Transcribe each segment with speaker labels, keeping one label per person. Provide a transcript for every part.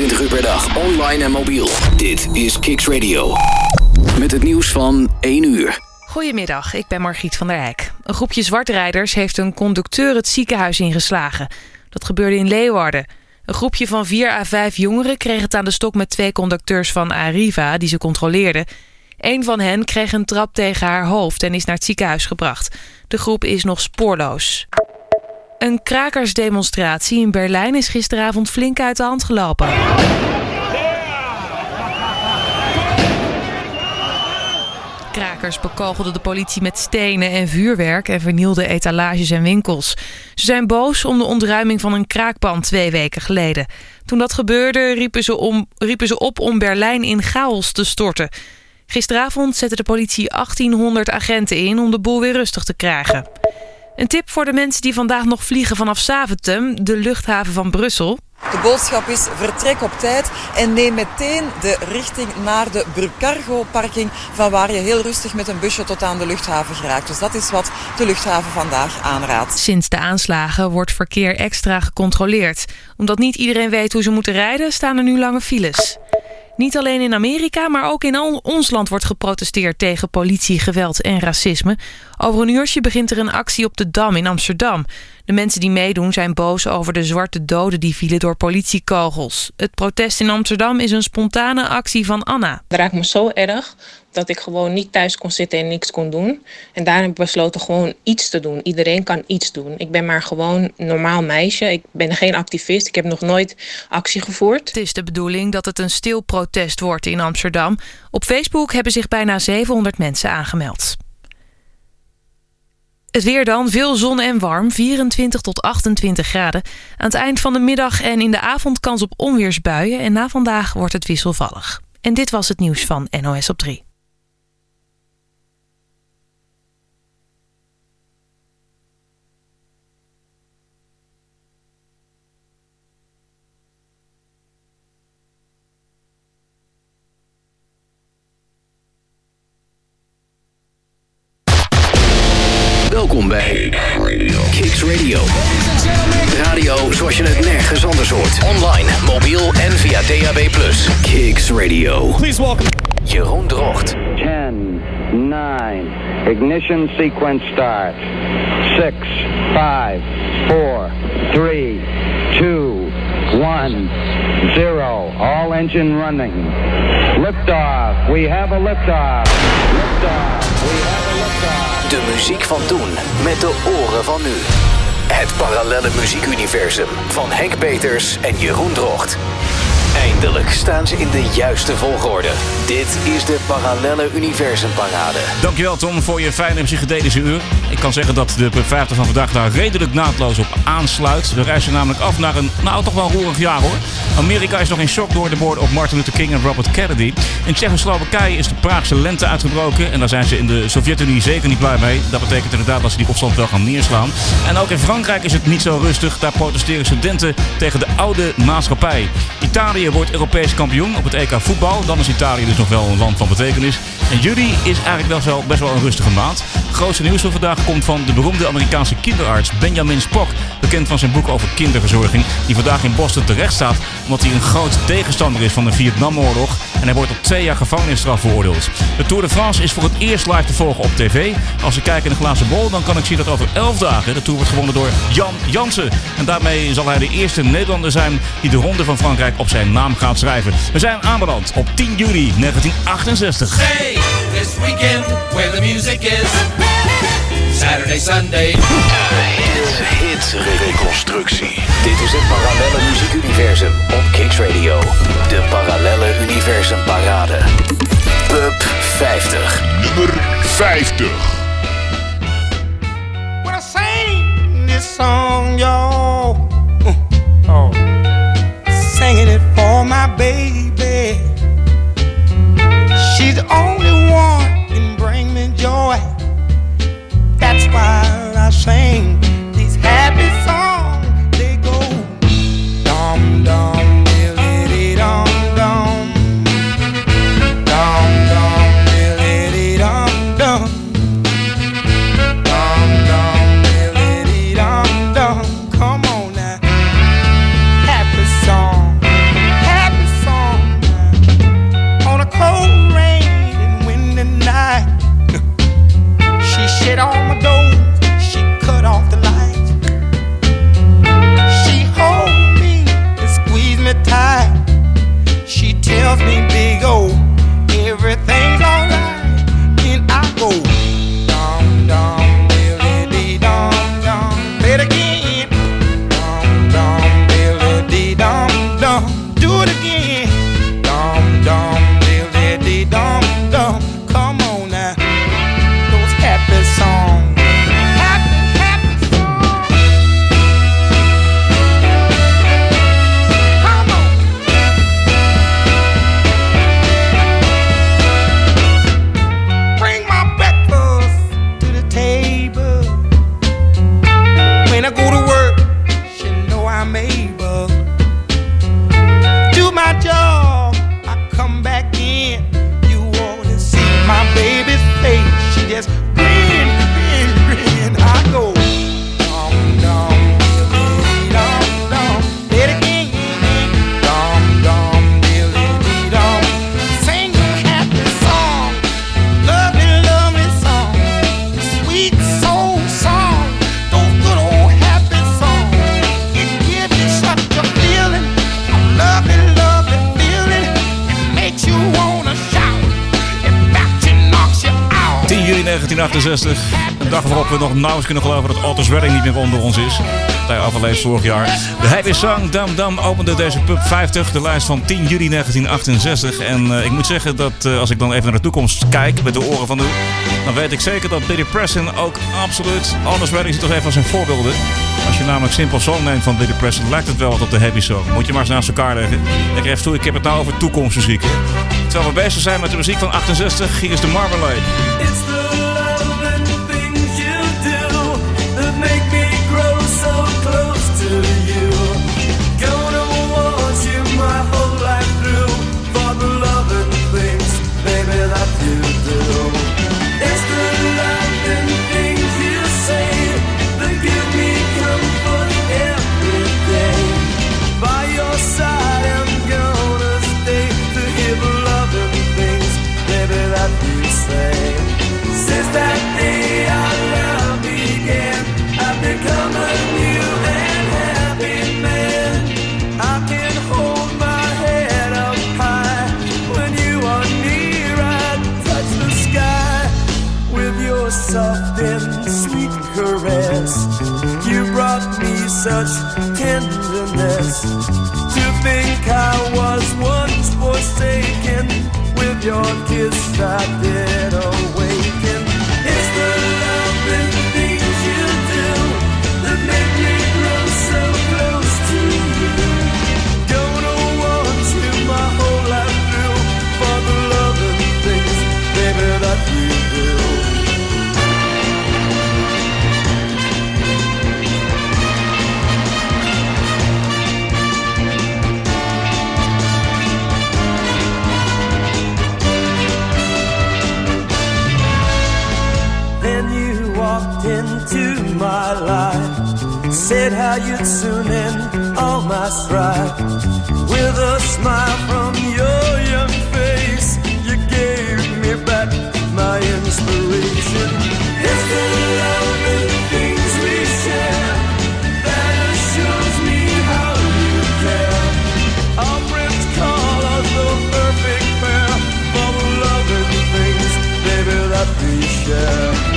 Speaker 1: 24 uur per dag, online en mobiel. Dit is Kicks Radio. Met het nieuws van 1 uur.
Speaker 2: Goedemiddag, ik ben Margriet van der Eyck. Een groepje zwartrijders heeft een conducteur het ziekenhuis ingeslagen. Dat gebeurde in Leeuwarden. Een groepje van 4 à 5 jongeren kreeg het aan de stok met 2 conducteurs van Arriva die ze controleerden. Eén van hen kreeg een trap tegen haar hoofd en is naar het ziekenhuis gebracht. De groep is nog spoorloos. Een krakersdemonstratie in Berlijn is gisteravond flink uit de hand gelopen. Krakers bekogelden de politie met stenen en vuurwerk en vernielden etalages en winkels. Ze zijn boos om de ontruiming van een kraakpand 2 weken geleden. Toen dat gebeurde riepen ze op om Berlijn in chaos te storten. Gisteravond zette de politie 1800 agenten in om de boel weer rustig te krijgen. Een tip voor de mensen die vandaag nog vliegen vanaf Zaventem, de luchthaven van Brussel.
Speaker 3: De boodschap is vertrek op tijd en neem meteen de richting naar de Brugcargo-parking, van waar je heel rustig met een busje tot aan de luchthaven geraakt. Dus dat is wat de luchthaven vandaag aanraadt.
Speaker 2: Sinds de aanslagen wordt verkeer extra gecontroleerd. Omdat niet iedereen weet hoe ze moeten rijden, staan er nu lange files. Niet alleen in Amerika, maar ook in ons land wordt geprotesteerd tegen politiegeweld en racisme. Over een uurtje begint er een actie op de Dam in Amsterdam. De mensen die meedoen zijn boos over de zwarte doden die vielen door politiekogels. Het protest in Amsterdam is een spontane actie van Anna.
Speaker 4: Het raakt me zo erg dat ik gewoon niet thuis kon zitten en niks kon doen. En daarom heb ik besloten gewoon iets te doen. Iedereen kan iets doen. Ik ben maar gewoon een normaal meisje. Ik ben geen activist. Ik heb nog nooit actie gevoerd.
Speaker 2: Het is de bedoeling dat het een stil protest wordt in Amsterdam. Op Facebook hebben zich bijna 700 mensen aangemeld. Het weer dan, veel zon en warm, 24 tot 28 graden. Aan het eind van de middag en in de avond kans op onweersbuien. En na vandaag wordt het wisselvallig. En dit was het nieuws van NOS op 3.
Speaker 1: Welkom bij Kicks Radio. Radio zoals je het nergens anders hoort. Online, mobiel en via DAB+. Kicks Radio.
Speaker 5: Please welcome
Speaker 1: Jeroen Drocht.
Speaker 6: 10, 9, ignition sequence start. 6, 5, 4, 3, 2, 1, 0. All engine running. Liftoff. We have a liftoff. Liftoff. We have a liftoff.
Speaker 1: De muziek van toen, met de oren van nu. Het parallelle muziekuniversum van Henk Peters en Jeroen Drocht. Eindelijk staan ze in de juiste volgorde. Dit is de Parallelle Universumparade.
Speaker 5: Dankjewel Tom voor je fijne psychedelische uur. Ik kan zeggen dat de Pub 50 van vandaag daar redelijk naadloos op aansluit. We reizen namelijk af naar een, toch wel roerig jaar hoor. Amerika is nog in shock door de moorden op Martin Luther King en Robert Kennedy. In Tsjechoslowakije is de Praagse lente uitgebroken. En daar zijn ze in de Sovjet-Unie zeker niet blij mee. Dat betekent inderdaad dat ze die opstand wel gaan neerslaan. En ook in Frankrijk is het niet zo rustig. Daar protesteren studenten tegen de oude maatschappij. Italië wordt Europees kampioen op het EK voetbal. Dan is Italië dus nog wel een land van betekenis. En juli is eigenlijk best wel een rustige maand. Het grootste nieuws van vandaag komt van de beroemde Amerikaanse kinderarts Benjamin Spock. Bekend van zijn boek over kinderverzorging. Die vandaag in Boston terecht staat omdat hij een groot tegenstander is van de Vietnamoorlog. En hij wordt op 2 jaar gevangenisstraf veroordeeld. De Tour de France is voor het eerst live te volgen op tv. Als ik kijk in de glazen bol, dan kan ik zien dat over 11 dagen de Tour wordt gewonnen door Jan Jansen. En daarmee zal hij de eerste Nederlander zijn die de Ronde van Frankrijk op zijn naam gaat schrijven. We zijn aanbeland op 10 juli 1968.
Speaker 7: Hey, this weekend where the music is. Saturday, Sunday.
Speaker 1: Hit reconstructie. Dit is het Parallelle Muziekuniversum op Kicks Radio. De Parallelle Universumparade. Pub 50.
Speaker 8: Nummer 50.
Speaker 9: When I sing this song, y'all, singing it for my baby. She's the only one can bring me joy. That's why I sing these happy songs. They go dum dum diddly dum dum, dum dum diddly dum dum, dum dum diddly dum dum.
Speaker 5: 1968. Een dag waarop we nog nauwelijks kunnen geloven dat Otis Redding niet meer onder ons is. Hij overleed vorig jaar. De Happy Song Dum Dum opende deze Pub 50. De lijst van 10 juli 1968. En ik moet zeggen dat als ik dan even naar de toekomst kijk met de oren van nu, dan weet ik zeker dat Billy Preston ook absoluut... Otis Redding ziet toch even als zijn voorbeelden. Als je namelijk Simple Song neemt van Billy Preston, lijkt het wel wat op de Happy Song. Moet je maar eens naast elkaar leggen. Ik geef toe, ik heb het nou over toekomstmuziek. Hè? Terwijl we bezig zijn met de muziek van 68, hier is de Marmalade.
Speaker 8: It's the love and things you do that make me grow so close to you. Gonna want you my whole life through for the love and things, baby, that you do. It's the love and things you say that give me comfort every day. By your side I'm gonna stay to hear the love and things, baby, that you say. Since that day our love began, I've become a new and happy man. I can hold my head up high when you are near. I touch the sky with your soft and sweet caress. You brought me such tenderness. To think I was once forsaken, with your kiss I did awaken. It's the love and things you do that make me grow so close to you. Gonna want you my whole life through for the love and things, baby, that you do. Walked into my life, said how you'd soon end all my strife. With a smile from your young face, you gave me back my inspiration. It's the love and things we share that assures me how you care. Our friends call us the perfect pair for the love and things, baby, that we share.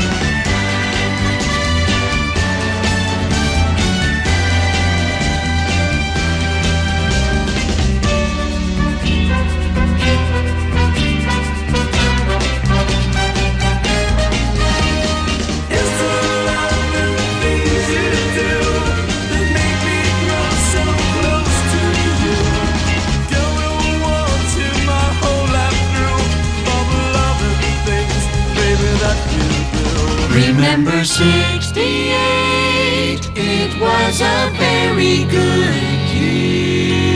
Speaker 10: Remember 68, it was a very good year.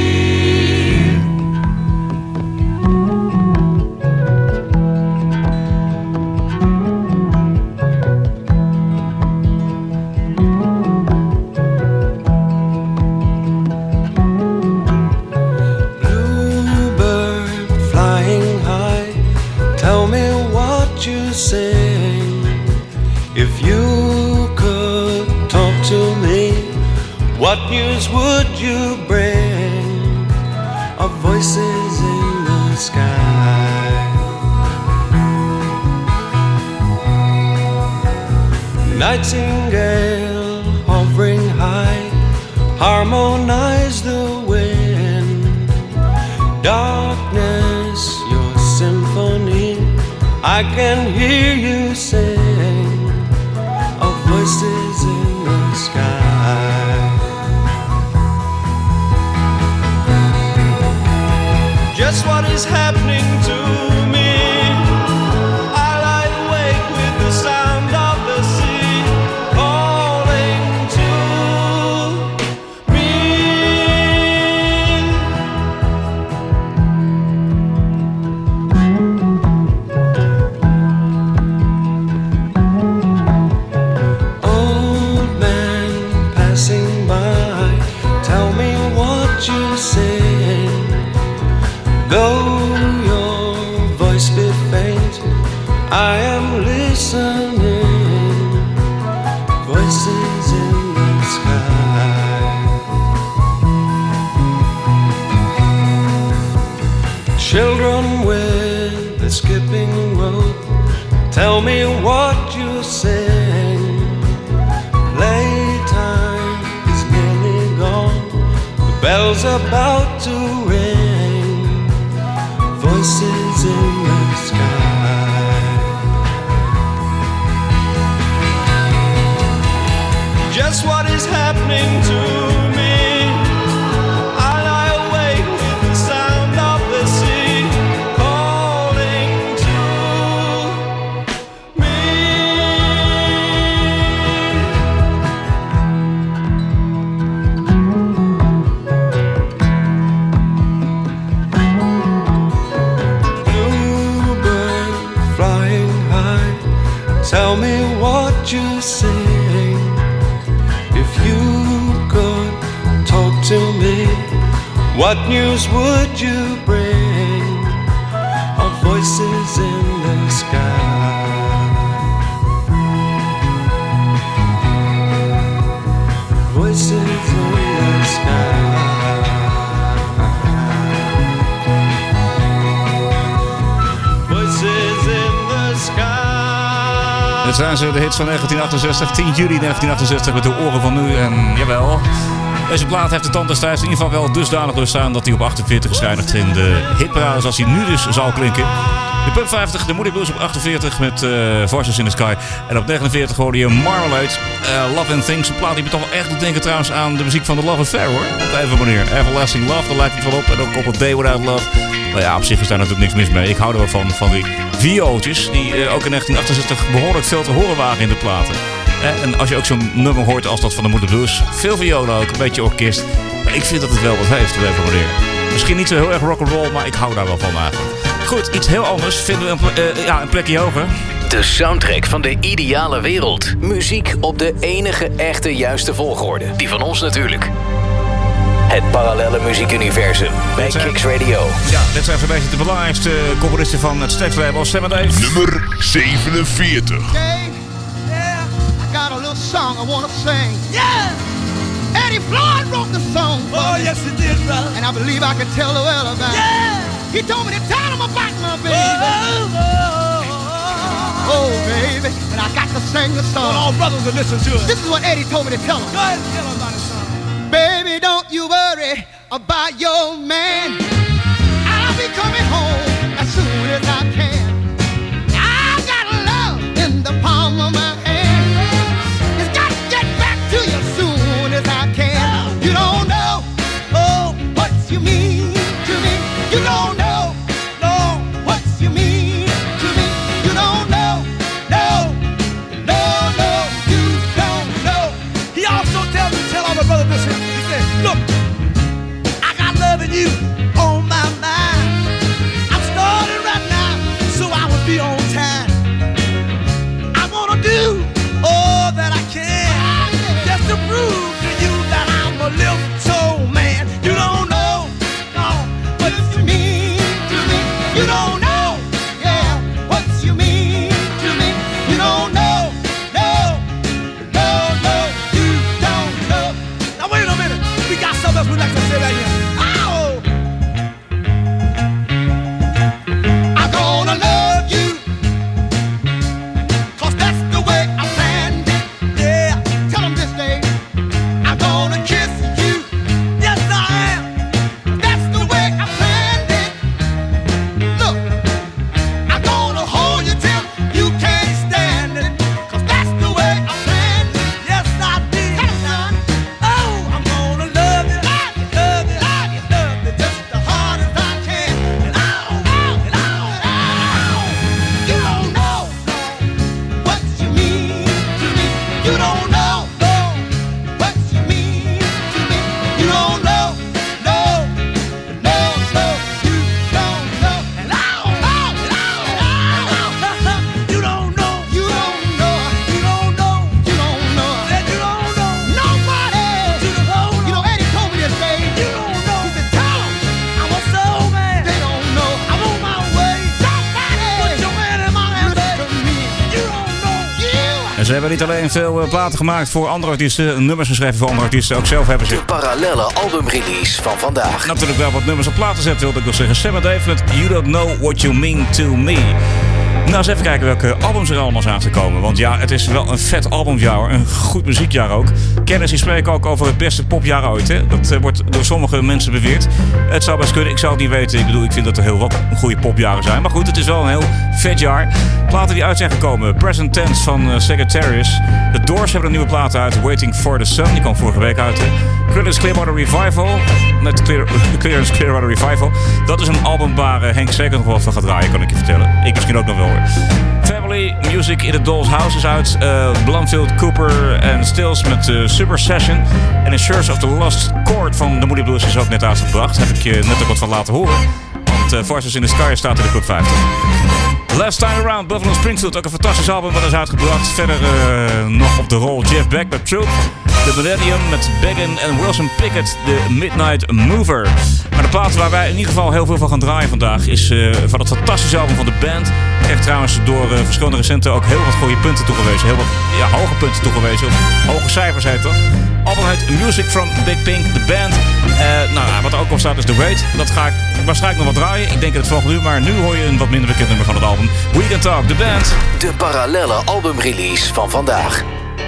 Speaker 8: Bluebird flying high, tell me what you say. If you could talk to me, what news would you bring? Of voices in the sky. Nightingale hovering high, harmonize the wind. Darkness, your symphony, I can hear you sing. Of voices in the sky. Just what is happening to me? I lie awake with the sound of the sea calling to me. Old man passing by, tell me what you say. Though your voice be faint, I am listening. Voices in the sky. Children with a skipping rope, Tell me what you're saying. Playtime is nearly gone. The bell's about to ring. Voices in the sky. Just what is happening to me? I lie awake with the sound of the sea calling to me. Bluebird flying high, tell me what you're saying. If you could talk to me, what news would you bring? Our voices in the sky. Voices in the sky. Voices in the sky.
Speaker 5: Dit zijn ze, de hits van 1968, 10 juli 1968 met de oren van nu. En jawel, deze plaat heeft de tand destijds in ieder geval wel dusdanig doorstaan dat hij op 48 is geëindigd in de hitparade zoals hij nu dus zal klinken. De Pub 50, de Moody Blues op 48 met Voices in the Sky. En op 49 hoorde je Marmalade, Love and Things. Een plaat die me toch wel echt doet denken trouwens aan de muziek van The Love Affair hoor. Op een of andere manier. Everlasting Love, daar lijkt hij van op. En ook op A Day Without Love. Nou ja, op zich is daar natuurlijk niks mis mee. Ik hou er wel van die viootjes die ook in 1968 behoorlijk veel te horen waren in de platen. En als je ook zo'n nummer hoort als dat van de Moody Blues, veel violen ook, een beetje orkest. Maar ik vind dat het wel wat heeft, op een of andere manier. Misschien niet zo heel erg rock'n'roll, maar ik hou daar wel van eigenlijk. Goed, iets heel anders vinden we een plekje hoger.
Speaker 1: De soundtrack van de ideale wereld. Muziek op de enige echte juiste volgorde. Die van ons natuurlijk. Het parallelle muziekuniversum bij Kicks Radio.
Speaker 5: Ja, dit zijn zo'n beetje de belangrijkste componisten van het Stax-label. Sam & Dave.
Speaker 11: Nummer 47.
Speaker 12: Okay, yeah, I got a little song I wanna sing. Yeah! Eddie Floyd wrote the song. Oh, yes, he did, brother. And I believe I can tell the world about it. Yeah! He told me to tell him about my baby. Oh, baby, and I got to sing the song. Well, all brothers will listen to it. This is what Eddie told me to tell him. Go ahead and tell him about his song. Baby, don't you worry about your man. I'll be coming home as soon as I can. I got love in the palm of my hand. It's got to get back to you as soon as I can. You don't know, oh, what you mean to me. You don't know, no, what you mean to me. You don't know, no, no, no, you don't know. He also tells me, tell all my brothers this. He said, look, I got love in you on my mind. I'm starting right now, so I will be on time. I wanna do all that I can, just to prove to you that I'm a little soul man. You don't know, no, what you mean to me. You don't know, yeah, what you mean to me. You don't know, no, no, no, you don't know. Now wait a minute, we got something else we'd like to say right here. Oh, I'm gonna love you, 'cause that's the way I planned it. Yeah, tell them this day. I'm gonna kiss you, yes I am. That's the way I planned it. Look, I'm gonna hold you till you can't stand it, 'cause that's the way I planned it. Yes I did. Oh, I'm gonna love you, love you, love you, love you, love you, just as hard as I can. And you don't know what you mean to me. You don't know what you mean to me. You don't know, no, no, no, you don't know. And you don't know, you don't know, you don't know, you don't know. Said you don't know nobody. You know Eddie told me this day. You don't know. He said tell 'em I'm a soul man. They don't know I'm on my way. Somebody put your hand in my hand. Listen to me. You don't know you.
Speaker 5: En ze hebben niet alleen veel platen gemaakt voor andere artiesten, nummers geschreven voor andere artiesten, ook zelf hebben ze
Speaker 1: De parallelle albumrelease van vandaag.
Speaker 5: natuurlijk wel wat nummers op platen zetten, wilde ik nog zeggen. Sam & Dave met You Don't Know What You Mean To Me. Nou, eens even kijken welke albums er allemaal zijn gekomen. Want ja, het is wel een vet albumjaar. Een goed muziekjaar ook. Kenners die spreken ook over het beste popjaar ooit. Hè? Dat wordt door sommige mensen beweerd. Het zou best kunnen. Ik zou het niet weten. Ik bedoel, ik vind dat er heel wat goede popjaren zijn. Maar goed, het is wel een heel vet jaar. Platen die uit zijn gekomen. Present Tense van Sagittarius. The Doors hebben een nieuwe plaat uit. Waiting for the Sun. Die kwam vorige week uit. Creedence Clearwater Revival. Met Creedence Clearwater Revival. Dat is een album waar Henk zeker nog wat van gaat draaien, kan ik je vertellen. Ik misschien ook nog wel hoor. Family Music in the Doll's House is uit. Blumfield, Cooper en Stills met Super Session. En In Search of the Lost Chord van The Moody Blues is ook net uitgebracht. Daar heb ik je net ook wat van laten horen. Want Voices in the Sky staat in de Club 50. Last Time Around, Buffalo Springfield. Ook een fantastisch album wat is uitgebracht. Verder nog op de rol Jeff Beck met Truth. The Millennium met Beggin en Wilson Pickett, The Midnight Mover. Maar de plaat waar wij in ieder geval heel veel van gaan draaien vandaag is van het fantastische album van de band. Echt trouwens door verschillende recenten ook heel wat goede punten toegewezen. Heel wat hoge punten toegewezen. Of hoge cijfers heet dat. Het album heet Music from Big Pink, The Band. Wat er ook op staat is The Wait. Dat ga ik waarschijnlijk nog wat draaien. Ik denk het volgende uur, maar nu hoor je een wat minder bekend nummer van het album. We Can Talk, The Band.
Speaker 1: De parallelle albumrelease van vandaag.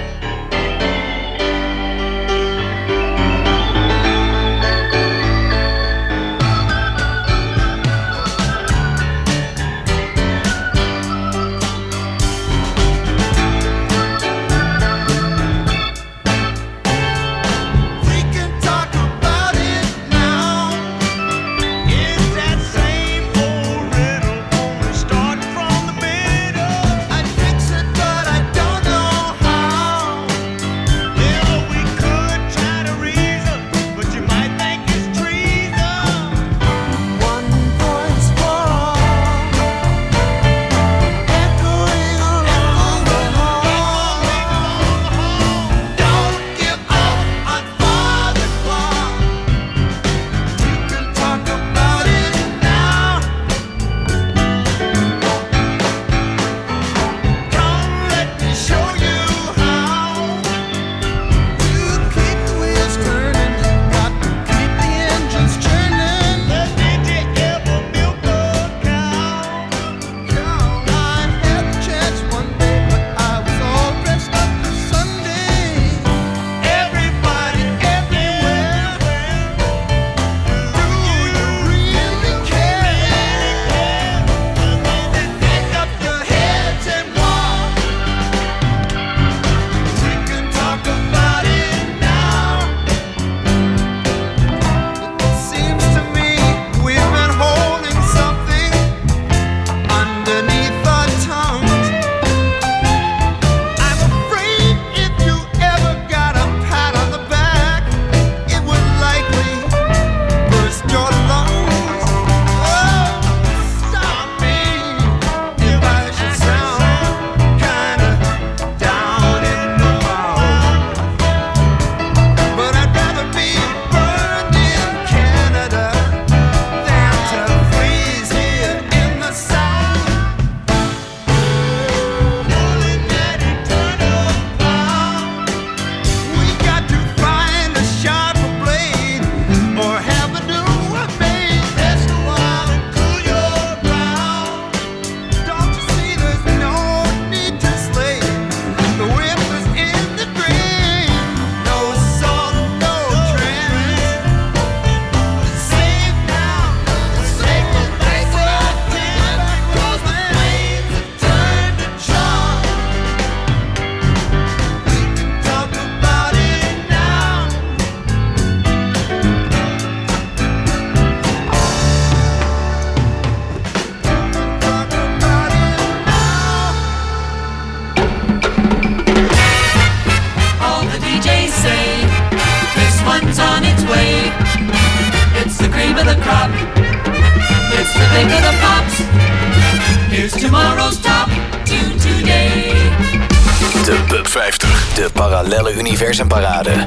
Speaker 1: De Pub 50, de parallelle universumparade.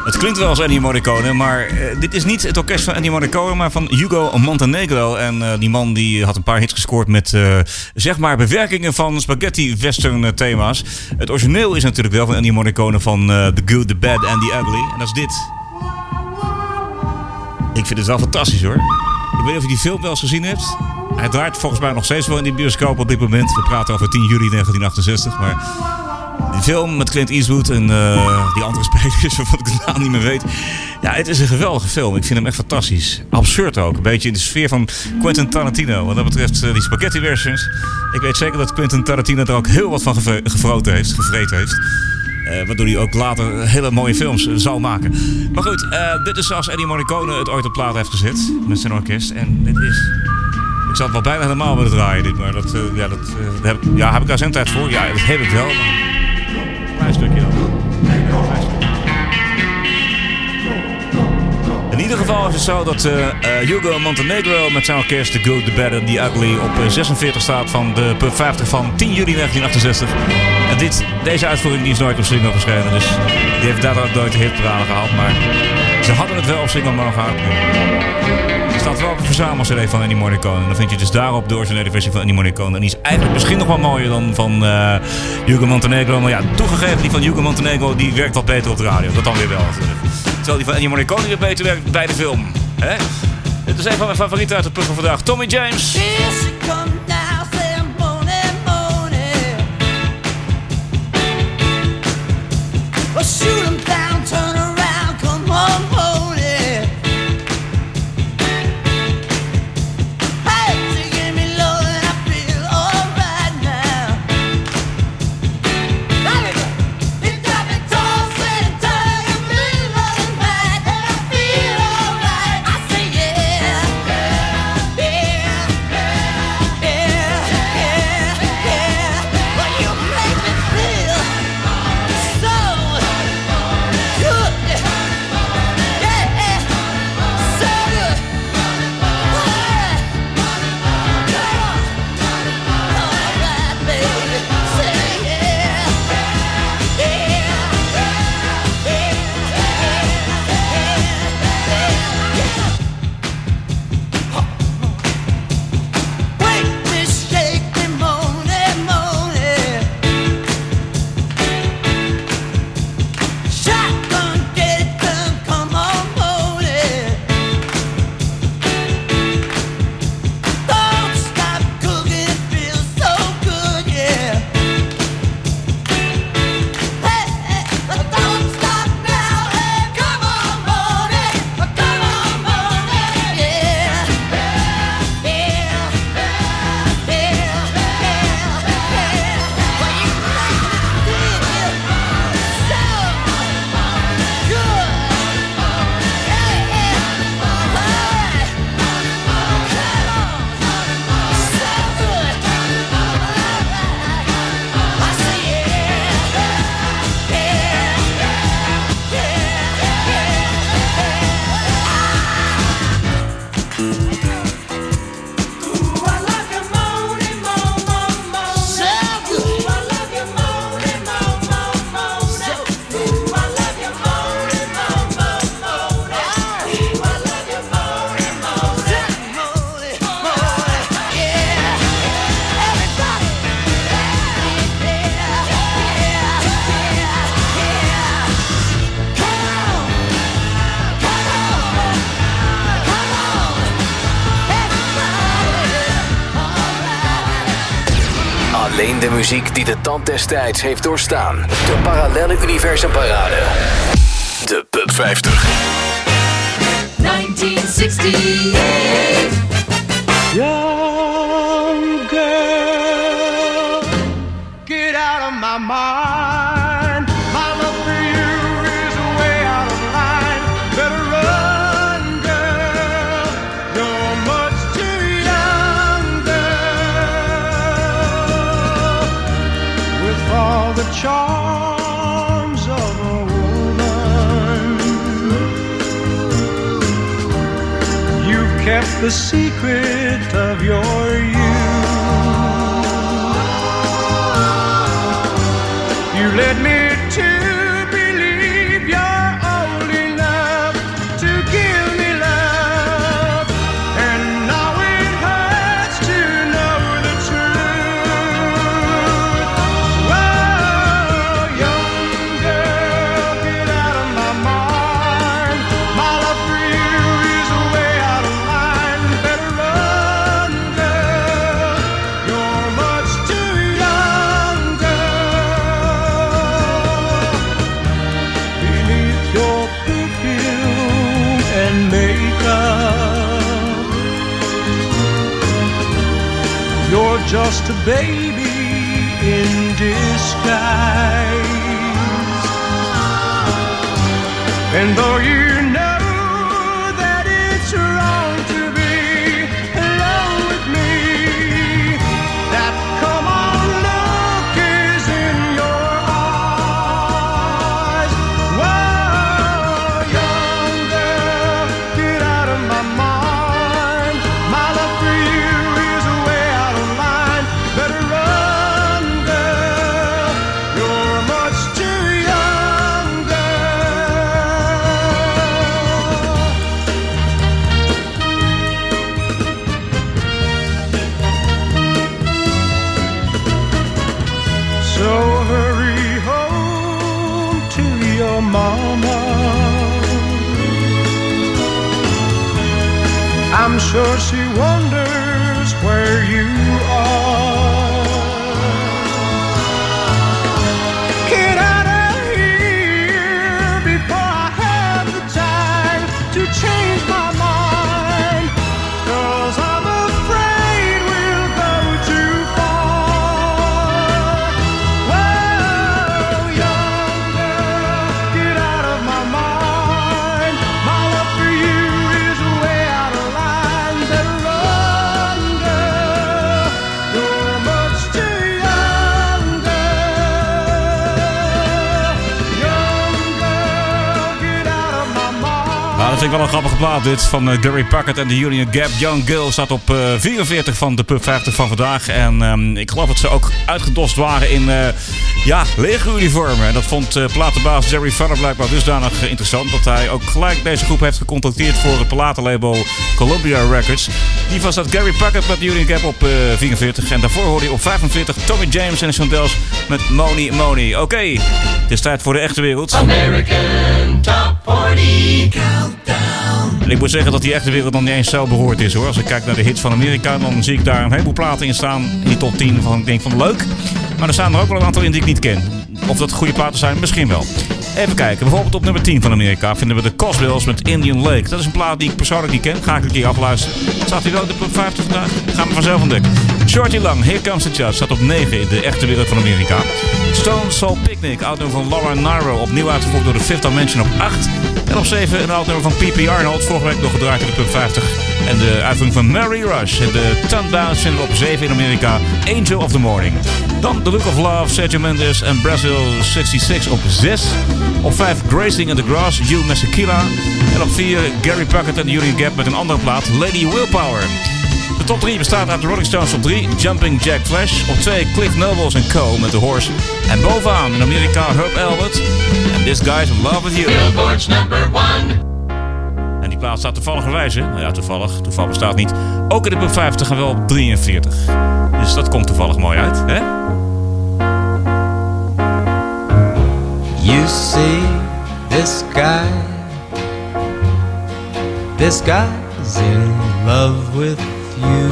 Speaker 5: Het klinkt wel als Ennio Morricone, maar dit is niet het orkest van Ennio Morricone, maar van Hugo Montenegro. En die man die had een paar hits gescoord met zeg maar bewerkingen van spaghetti western thema's. Het origineel is natuurlijk wel van Ennio Morricone van The Good, The Bad and The Ugly. En dat is dit. Ik vind het wel fantastisch hoor. Ik weet niet of je die film wel eens gezien hebt. Hij draait volgens mij nog steeds wel in die bioscoop op dit moment. We praten over 10 juli 1968, maar die film met Clint Eastwood en die andere spelers, waarvan ik de naam niet meer weet. Ja, het is een geweldige film. Ik vind hem echt fantastisch. Absurd ook. Een beetje in de sfeer van Quentin Tarantino. Wat dat betreft die spaghetti versions. Ik weet zeker dat Quentin Tarantino er ook heel wat van gevreten heeft. Waardoor hij ook later hele mooie films zal maken. Maar goed, dit is zoals Ennio Morricone het ooit op plaat heeft gezet. Met zijn orkest. En dit is... Ik zat wel bijna helemaal willen draaien dit. Maar heb ik daar zijn tijd voor? Ja, dat heb ik wel. Maar... Klein stukje dan. In ieder geval is het zo dat Hugo Montenegro met zijn orkest The Good, The Bad and The Ugly op 46 staat van de Pub 50 van 10 juli 1968. En deze uitvoering die is nooit op single verschenen, dus die heeft daardoor ook nooit de hitparade gehaald. Maar ze hadden het wel op single mogen houden. Er staat wel op een verzamel-cd van Ennio Morricone. En dan vind je dus daarop de originele versie van Ennio Morricone. En die is eigenlijk misschien nog wel mooier dan van Hugo Montenegro. Maar ja, toegegeven, die van Hugo Montenegro die werkt wat beter op de radio. Dat dan weer wel. Terwijl die van Ennio Morricone weer beter werkt bij de film. Hè? Dit is een van mijn favorieten uit het pub van vandaag. Tommy James.
Speaker 10: Shoot him down, turn around, come on, hold it. Hey, you give me love and I feel alright now. You got me tossing and turning, feeling right, and I feel alright. I say yeah, yeah, yeah, yeah, yeah. Well, you make me feel so good, yeah, so good. Alright, baby, say yeah, wake me, shake me, moan it, moan it. Shotgun, get it done, come on, hold it. Don't stop cooking, it feels so good, yeah. Hey, don't stop now, hey, come on, hold it, yeah. Well, you make me feel so good.
Speaker 1: Alleen de muziek die de tand des tijds heeft doorstaan. De Parallelle Universum Parade. De Pub 50.
Speaker 10: 1968.
Speaker 12: Young girl, get out of my mind. My love for you is way out of line. Better run, girl. You're much too young, girl. With all the charms of a woman, you kept the secret of your youth. You led me to believe you're old
Speaker 8: just a baby in disguise. And though you know that it's wrong to be alone with me, that come on look is in your eyes. Whoa, young girl, get out of my mind. My love for you is way out of line. Better run, girl, you're much too young, so hurry home to your mama. I'm sure she wonders where you are. Get out of here before I have the time to change my mind, 'cause I'm afraid we'll go too far. Whoa, young girl, get out of my mind. My love for you is way out of line. Better run, girl, you're much too young, girl. Young girl, get out of my mind.
Speaker 5: Nou, dat vind ik wel een grappige plaat dit van Gary Puckett en de Union Gap. Young Girl staat op 44 van de Pub 50 van vandaag. En ik geloof dat ze ook uitgedost waren in legeruniformen. En dat vond platenbaas Jerry Fuller blijkbaar dusdanig interessant dat hij ook gelijk deze groep heeft gecontacteerd voor het platenlabel Columbia Records. Die was dat Gary Puckett met de Union Gap op 44. En daarvoor hoorde hij op 45 Tommy James en de Chandel's met Money Money. Oké, het is tijd voor de echte wereld.
Speaker 7: American Top 40 Countdown.
Speaker 5: En ik moet zeggen dat die echte wereld nog niet eens zo behoord is hoor. Als ik kijk naar de hits van Amerika, dan zie ik daar een heleboel platen in staan in die top 10 van ik denk van leuk. Maar er staan er ook wel een aantal in die ik niet ken. Of dat goede platen zijn, misschien wel. Even kijken, bijvoorbeeld op nummer 10 van Amerika vinden we de Coswells met Indian Lake. Dat is een plaat die ik persoonlijk niet ken. Ga ik een keer afluisteren. Staat hij wel in de Pub 50 vandaag? Gaan we vanzelf ontdekken. Shorty Long, Here Comes the Judge, staat op 9 in de echte wereld van Amerika. Stone Soul Picnic, oud-nummer van Laura Nyro, opnieuw uitgevoerd door de Fifth Dimension op 8. En op 7 een oud-nummer van P.P. Arnold, vorige week nog gedraaid in de Pub 50. En de uitvoering van Mary Rush. En de Turnbounce vinden we op 7 in Amerika, Angel of the Morning. Dan The Look of Love, Sergio Mendes en Brazil 66 op 6. Op 5 Gracing in the Grass, You Masakila. En op 4 Gary Puckett en de Union Gap met een andere plaat, Lady Willpower. De top 3 bestaat uit de Rolling Stones op 3, Jumping Jack Flash. Op 2 Cliff Nobles en Co. met The Horse. En bovenaan in Amerika Herb Elwood en This Guy's in Love With You.
Speaker 7: Billboard's number 1.
Speaker 5: En die plaat staat toevallig, nou ja toevallig bestaat niet, ook in de Pub 50 en wel op 43. Dus dat komt toevallig mooi uit, hè?
Speaker 13: You see this guy's in love with you.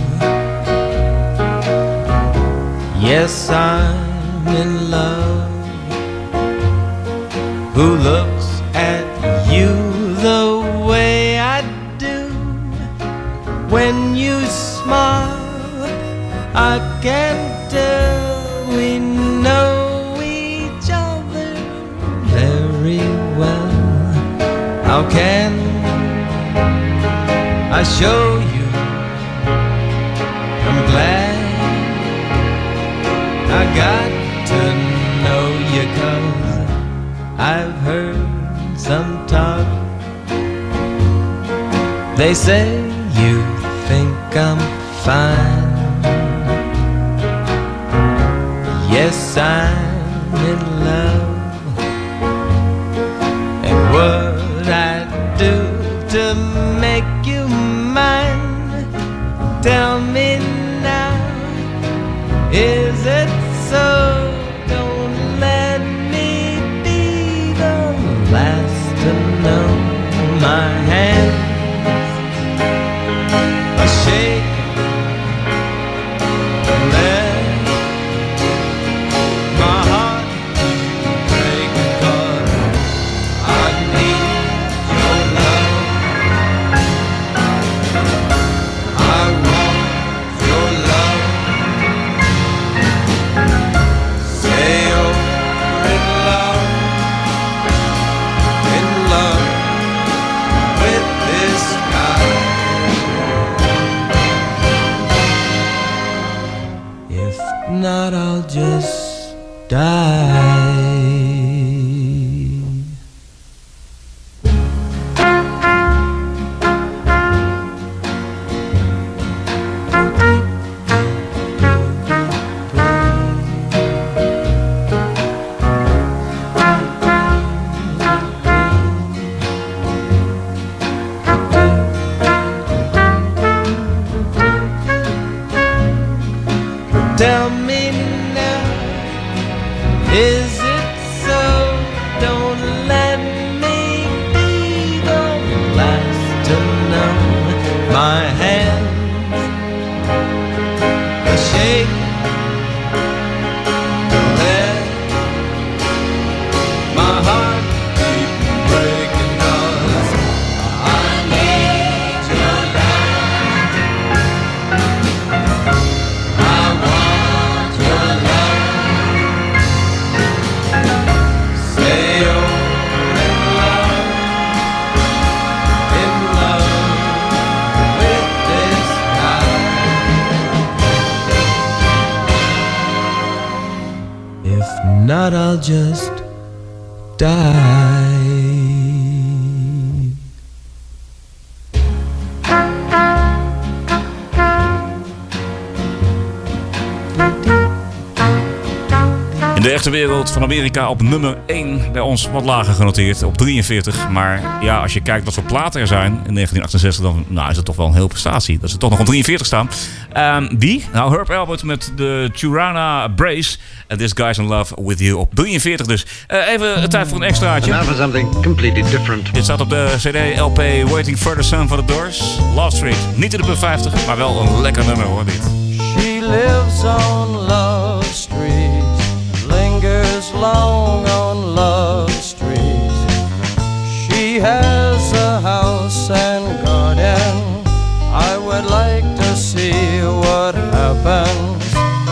Speaker 13: Yes, I'm in love. Who looks at you the way I do? When you smile, I can tell we know each other very well. How can I show you? I'm glad I got to know you, 'cause I've heard some talk. They say you think I'm fine. Yes, I'm in love. And what I do to make you mine? Tell me now, is it so? Don't let me be the last to know. My hands are shaking, let my heart break, 'cause I need I'll just die.
Speaker 5: In de echte wereld van Amerika op nummer 1. Bij ons wat lager genoteerd, op 43. Maar ja, als je kijkt wat voor platen er zijn in 1968, dan is het toch wel een heel prestatie. Dat ze toch nog op 43 staan. Wie? Nou, Herb Alpert met de Turana Brace. And This Guy's in Love With You op 43 dus. Even tijd voor een extraatje.
Speaker 14: And now for something completely different.
Speaker 5: Dit staat op de CD, LP Waiting for the Sun van The Doors. Love Street. Niet in de 50, maar wel een lekker nummer hoor dit.
Speaker 15: She lives on Love Street. Lingers long on Love Street. She has a house and garden. I would like to see what happens.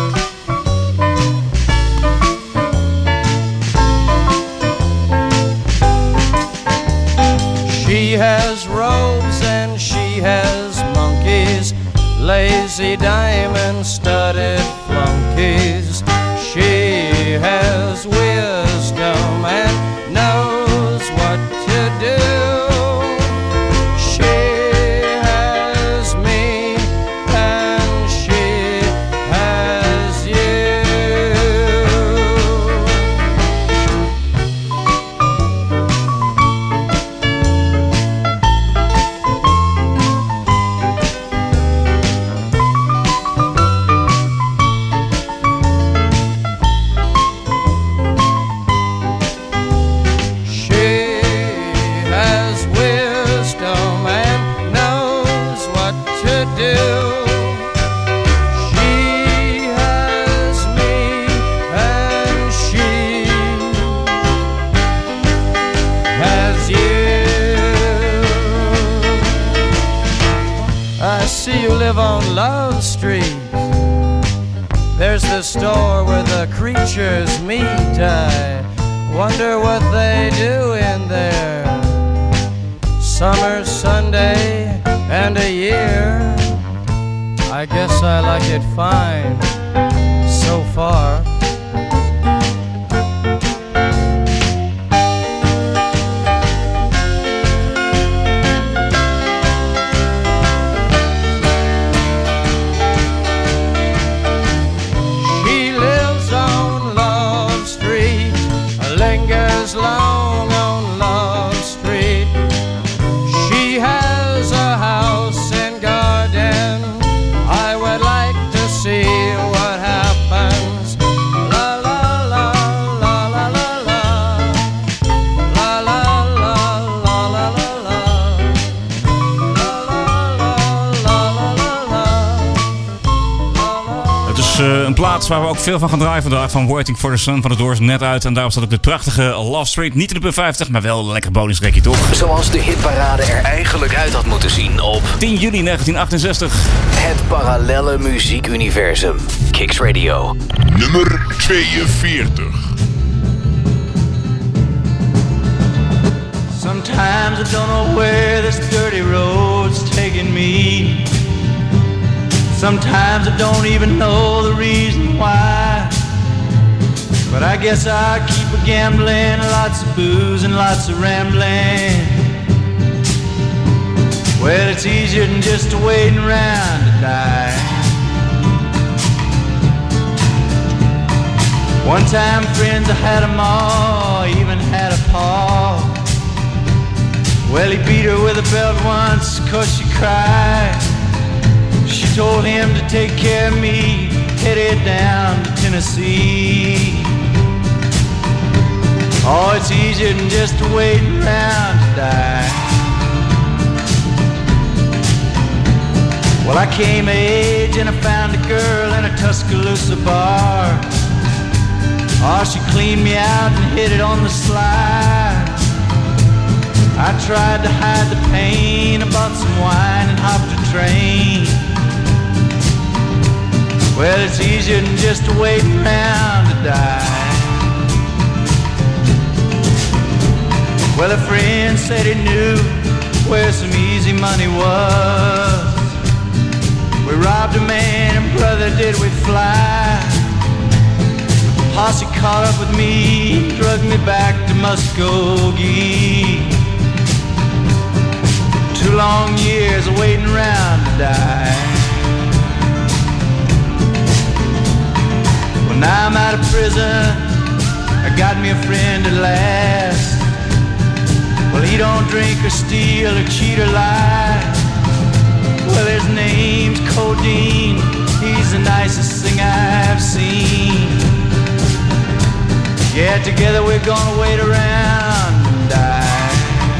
Speaker 15: She has robes and she has monkeys, lazy diamond-studded flunkies. She has wisdom and knows what to do. She has me and she has you. On Love Street, there's the store where the creatures meet. I wonder what they do in there. Summer, Sunday, and a year. I guess I like it fine so far. Long on Love Street. She has a house and garden. I would like to see what happens. La la la la la la la. La la la la la la la. La la la la la.
Speaker 5: Het is een plaats waar we ook veel van gaan draaien vandaag. Van Waiting for the Sun van The Doors net uit. En daarom staat ook de prachtige Love Street. Niet in de B50, maar wel een lekker bonusrekje toch?
Speaker 1: Zoals de hitparade er eigenlijk uit had moeten zien op
Speaker 5: 10 juli 1968.
Speaker 1: Het parallelle muziekuniversum. Kicks Radio.
Speaker 11: Nummer 42.
Speaker 8: Sometimes I don't know where this dirty road's taking me. Sometimes I don't even know the reason why. But I guess I keep a gambling, lots of booze and lots of rambling. Well, it's easier than just waiting around to die. One time, friends, I had 'em all, even had a paw. Well, he beat her with a belt once 'cause she cried. She told him to take care of me, headed down to Tennessee. Oh, it's easier than just waiting around to die. Well, I came of age and I found a girl in a Tuscaloosa bar. Oh, she cleaned me out and hit it on the slide. I tried to hide the pain, I bought some wine and hopped a train. Well, it's easier than just waiting around to die. Well, a friend said he knew where some easy money was. We robbed a man and brother did we fly.
Speaker 16: posse caught up with me, drug me back to Muskogee. 2 long years of waiting around to die. Well, now I'm out of prison, I got me a friend at last. Well, he don't drink or steal or cheat or lie. Well, his name's Codeine, he's the nicest thing I've seen. Yeah, together we're gonna wait around and die.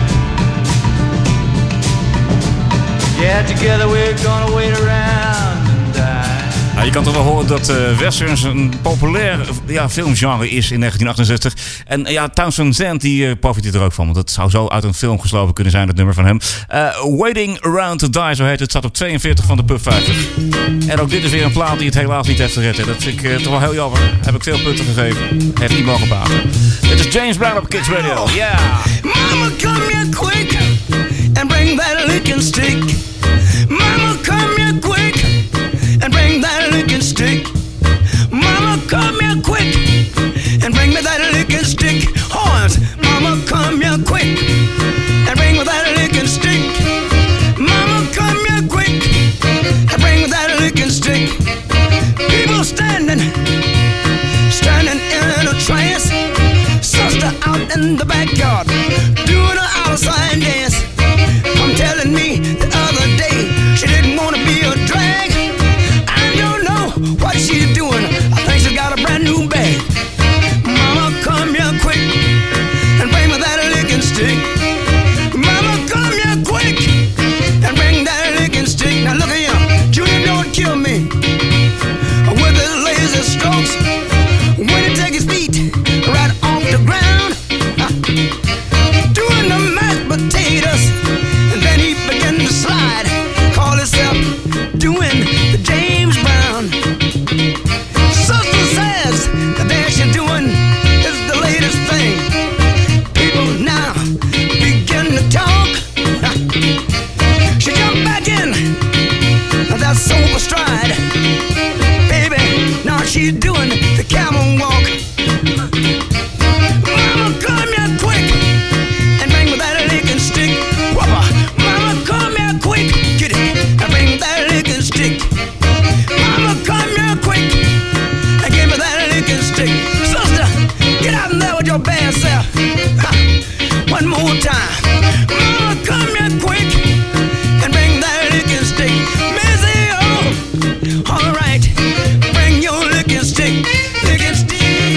Speaker 16: Yeah, together we're gonna wait around and die.
Speaker 5: Nou, je kan toch wel horen dat westerns een populair filmgenre is in 1968. En Townsend Zand die profiteert er ook van. Want het zou zo uit een film geslopen kunnen zijn, het nummer van hem. Waiting Around to Die, zo heet het. Het staat op 42 van de Pub 50. En ook dit is weer een plaat die het helaas niet heeft gered. Dat vind ik toch wel heel jammer. Heb ik veel punten gegeven. Heeft niet mogen baten. Dit is James Brown op Kids Radio. Yeah!
Speaker 10: Mama, come here quick and bring that licking stick. Mama, come here quick and bring that licking stick. Mama, come here quick and bring me that licking stick. Horns, mama, come here quick and bring me that licking stick. Mama, come here quick and bring me that licking stick. People standing in a trance. Sister out in the backyard doing an outside dance. I'm telling me the other day she didn't want to be a drag. I don't know what she's doing. I think she's got a brand new bag. Mama, come here quick and bring me that licking stick. Mama, come here quick and bring that licking stick. Now look at him, Junior don't kill me with his lazy strokes. When he take his feet right off the ground, doing the mashed potatoes, and then he began to slide. Call himself doing the James Brown. Sister says the dance you're doing is the latest thing. People now begin to talk. She jumped back in that sober stride. Baby, now she's doing the camel walk. Mama, come here quick and bring me that licking stick. Whopper. Mama, come here quick, get it, and bring me that licking stick. Mama, come here quick and give me that licking stick. Sister, get out in there with your bad self. Ha. One more time. Mama, come here quick and bring that licking stick. Missy, oh, all right, bring your licking stick. Licking stick.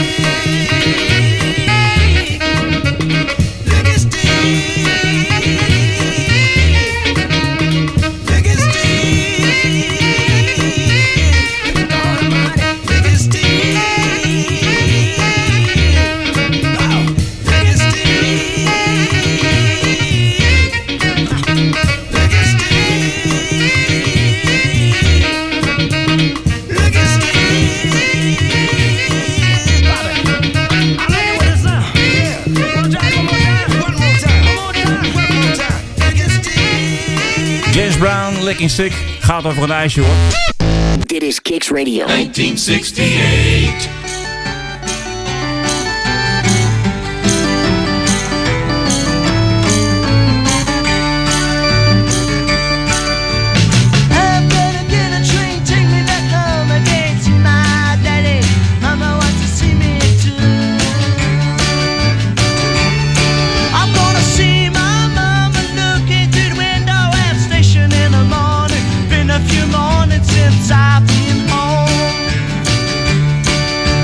Speaker 5: Licking Stick gaat over een ijsje, hoor.
Speaker 1: Dit is Kicks Radio.
Speaker 7: 1968.
Speaker 10: I've been home.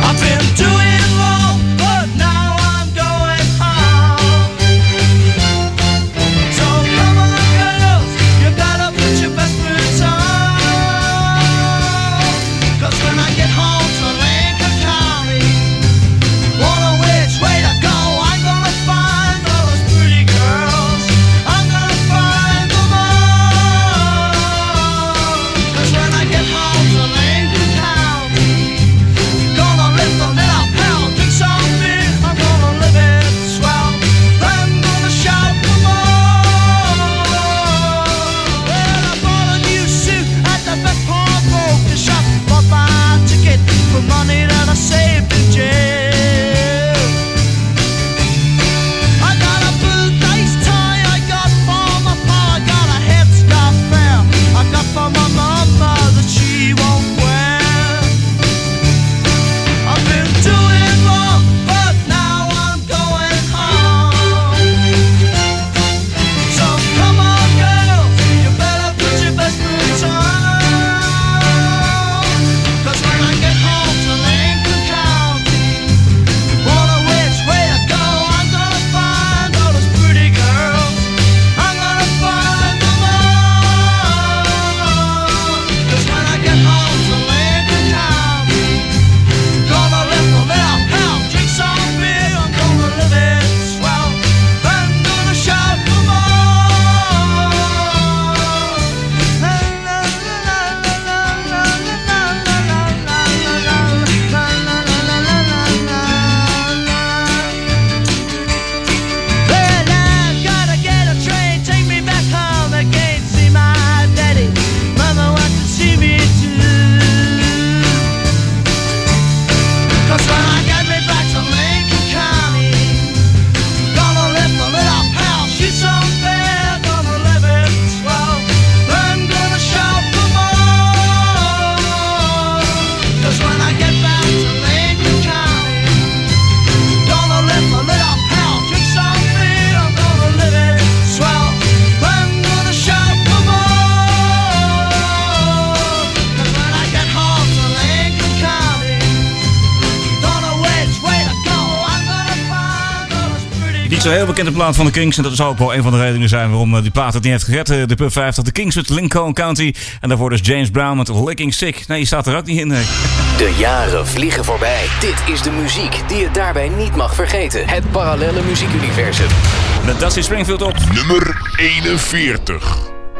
Speaker 5: een heel bekende plaat van de Kings. En dat zou ook wel een van de redenen zijn waarom die plaat het niet heeft gered. De Pub 50, de Kings met Lincoln County. En daarvoor dus James Brown met Licking Sick. Nee, je staat er ook niet in. Nee.
Speaker 1: De jaren vliegen voorbij. Dit is de muziek die je daarbij niet mag vergeten. Het parallelle muziekuniversum.
Speaker 5: Met Dusty Springfield op
Speaker 11: nummer 41.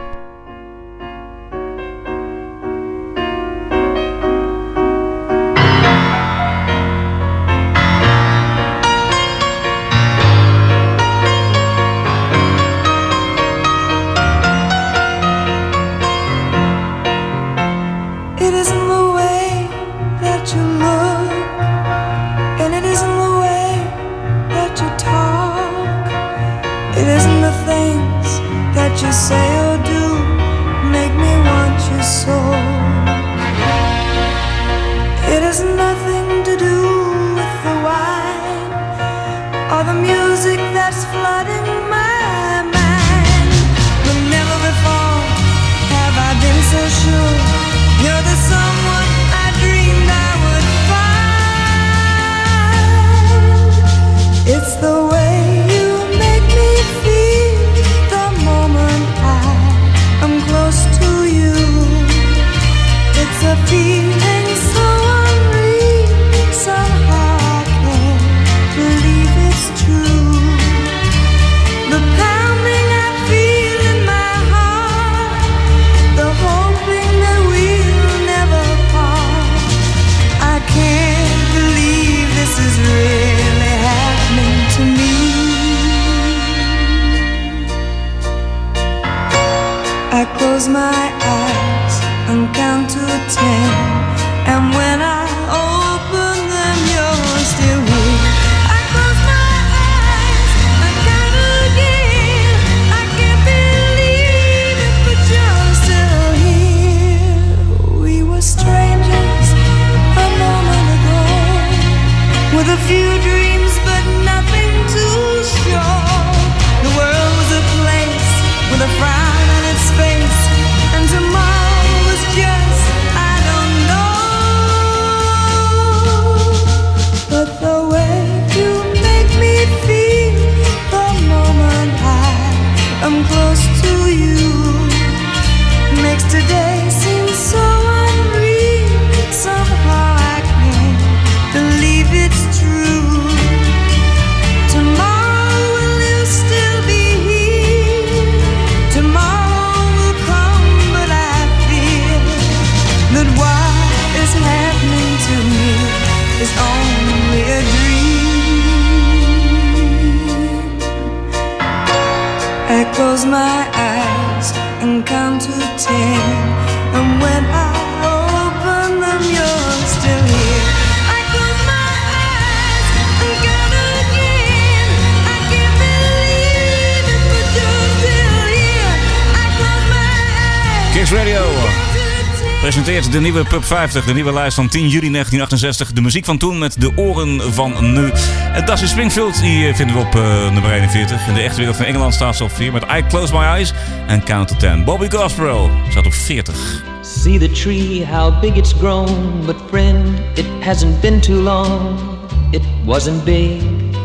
Speaker 5: Presenteert de nieuwe Pub 50, de nieuwe lijst van 10 juli 1968. De muziek van toen met de oren van nu. En Dusty Springfield, die vinden we op nummer 41. In de echte wereld van Engeland staat ze op 4 met I Close My Eyes and Count to 10. Bobby Gospel staat op 40.
Speaker 13: See the tree, how big it's grown. But friend, it hasn't been too long. It wasn't big.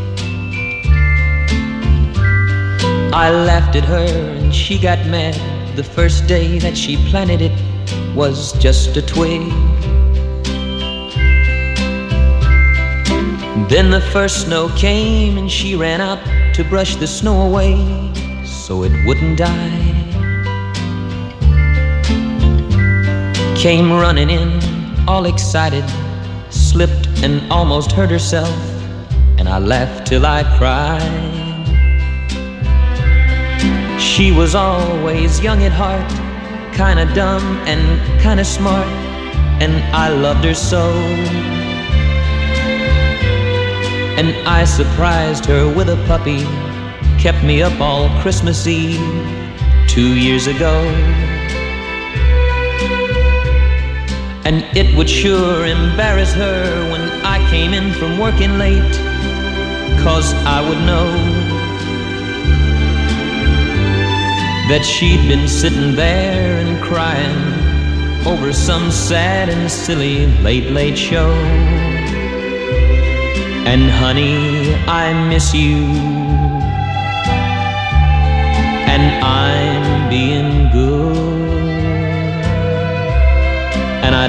Speaker 13: I laughed at her and she got mad. The first day that she planted it was just a twig. Then the first snow came and she ran out to brush the snow away so it wouldn't die. Came running in all excited, slipped and almost hurt herself, and I laughed till I cried. She was always young at heart, kinda dumb and kinda smart, and I loved her so. And I surprised her with a puppy, kept me up all Christmas Eve 2 years ago. And it would sure embarrass her when I came in from working late, 'cause I would know that she'd been sitting there and crying over some sad and silly late show. And honey, I miss you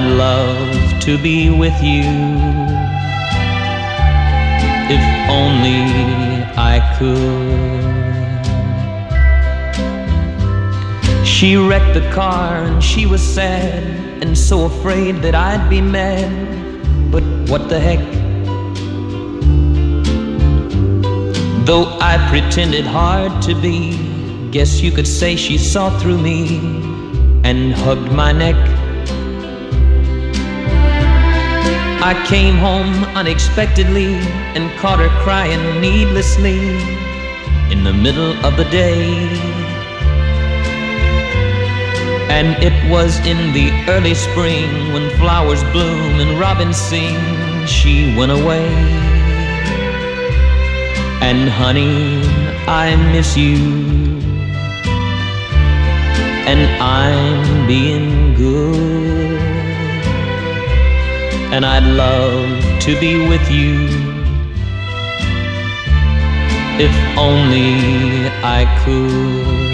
Speaker 13: I'd love to be with you. If only I could. She wrecked the car and she was sad and so afraid that I'd be mad. But what the heck? Though I pretended hard to be, guess you could say she saw through me and hugged my neck. I came home unexpectedly and caught her crying needlessly in the middle of the day. And it was in the early spring when flowers bloom and robins sing, she went away. And honey, I miss you, and I'm being good, and I'd love to be with you. If only I could.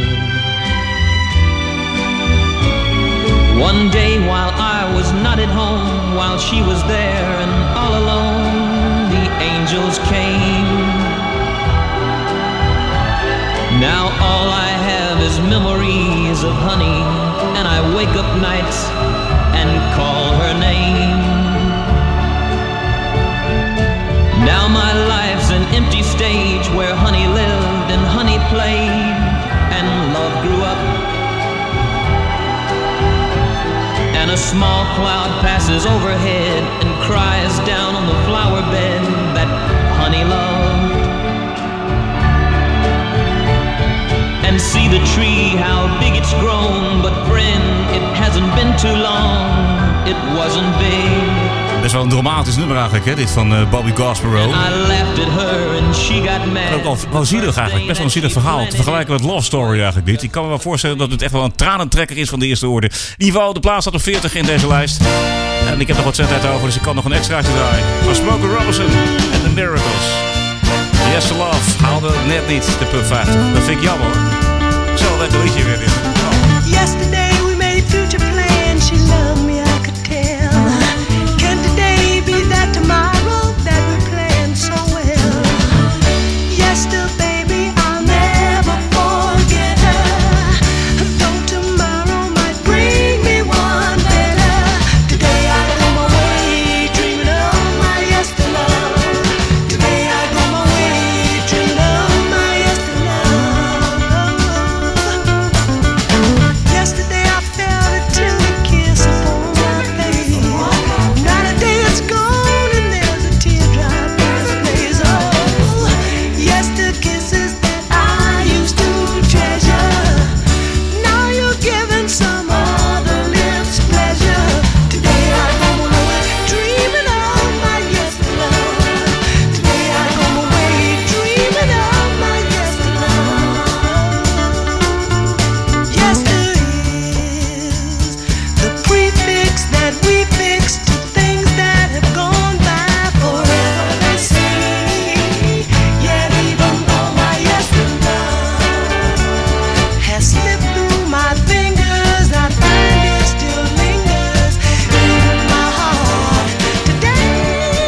Speaker 13: One day while I was not at home, while she was there and all alone, the angels came. Now all I have is memories of honey, and I wake up nights and call her name. Now my life's an empty stage where honey lived and honey played and love grew up. And a small cloud passes overhead and cries down on the flower bed that honey loved. And see the tree, how big it's grown. But friend, it hasn't been too long. It wasn't big.
Speaker 5: Best wel een dramatisch nummer eigenlijk, hè? Dit van Bobby Gospero. Ook wel zielig eigenlijk. Best wel een zielig verhaal. Te vergelijken met Love Story eigenlijk dit. Ik kan me wel voorstellen dat het echt wel een tranentrekker is van de eerste orde. In ieder geval, de plaats staat op 40 in deze lijst. En ik heb nog wat zendtijd over, dus ik kan nog een extraatje draaien. Van Smokey Robinson en The Miracles. Yes to Love haalde net niet de Pub 50. Dat vind ik jammer hoor. Zo, lekker liedje weer dit. Oh.
Speaker 17: Yesterday we made future plans. She loved me, I could tell. Can today be that tomorrow that we planned so well? Yes, still baby, I'll never forget her. Though tomorrow might bring me one better. Today I go my way, dreaming of my yesterday love. Today I go my way, dreaming of my yesterday love. Yesterday I felt a tender kiss upon my face. Not a day it's gone and there's a teardrop in its place. Oh, yes, the kisses that I used to treasure. Now you're giving some other lips pleasure. Today I go my way, dreaming of my yesterday love. Today I go my way, dreaming of my yesterday love. Yester is the prefix that we fix to things that have gone by forever. They say, yet even though my yesterday love has slipped through my fingers, I find it still lingers in my heart today.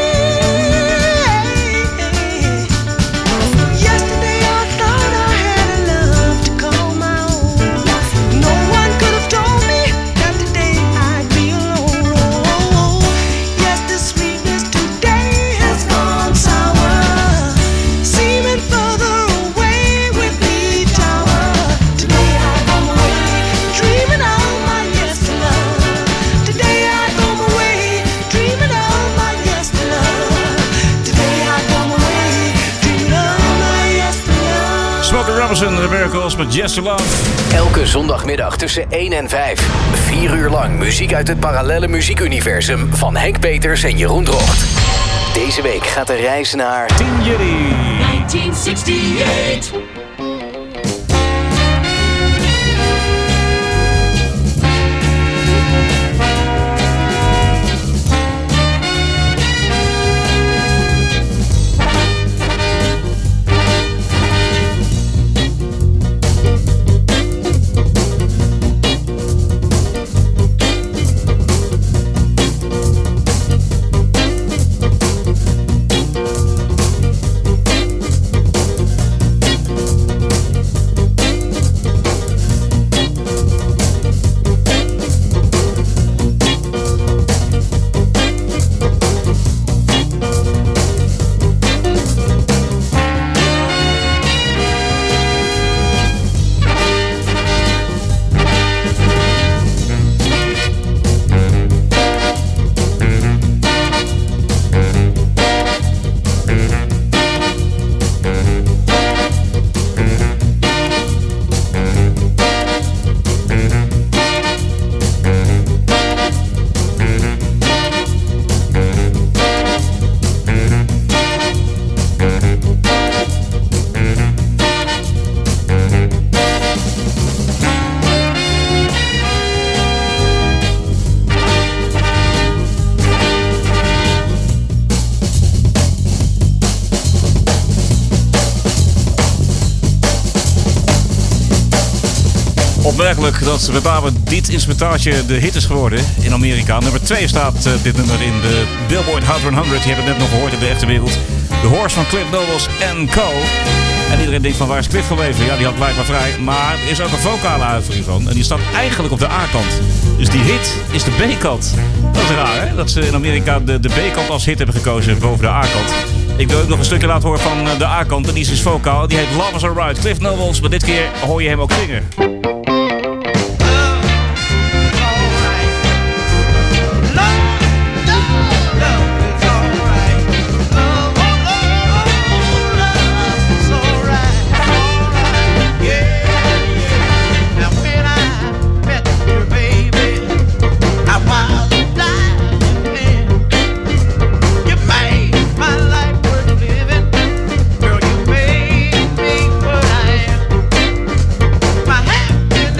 Speaker 17: Yesterday I thought I had a love to call my own. No one could have told me that today I'd be alone. Oh, yes, the sweetness today has gone sour, seeming further away with each hour. Today I go my way, dreaming of my yesterday love. Today I go my way, dreaming of my yesterday love. Today I go my way, dreaming of my yesterday love.
Speaker 5: Smokey Robinson, The Miracles met Yes to Love.
Speaker 1: Elke zondagmiddag tussen 1 en 5. 4 uur lang muziek uit het parallelle muziekuniversum van Henk Peters en Jeroen Drocht. Deze week gaat de reis naar
Speaker 5: 10 juli.
Speaker 7: 1968.
Speaker 5: Opmerkelijk dat met name dit instrumentaatje de hit is geworden in Amerika. Nummer 2 staat dit nummer in de Billboard Hot 100. Je hebt het net nog gehoord in de echte wereld. The Horse van Cliff Nobles en Co. En iedereen denkt van waar is Cliff gebleven? Ja, die had blijkbaar vrij. Maar er is ook een vocale uitvoering van. En die staat eigenlijk op de A-kant. Dus die hit is de B-kant. Dat is raar, hè? Dat ze in Amerika de B-kant als hit hebben gekozen boven de A-kant. Ik wil ook nog een stukje laten horen van de A-kant. En die is dus vocaal. Die heet Love is Alright. Cliff Nobles. Maar dit keer hoor je hem ook zingen.